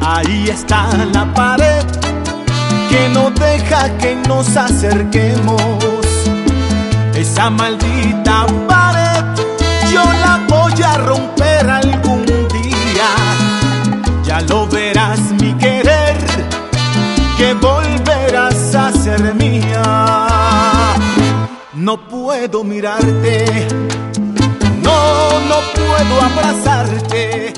Ahí está la pared que no deja que nos acerquemos. Esa maldita pared yo la voy a romper algún día. Ya lo verás, mi querer, que volverás a ser mía. No puedo mirarte, no puedo abrazarte,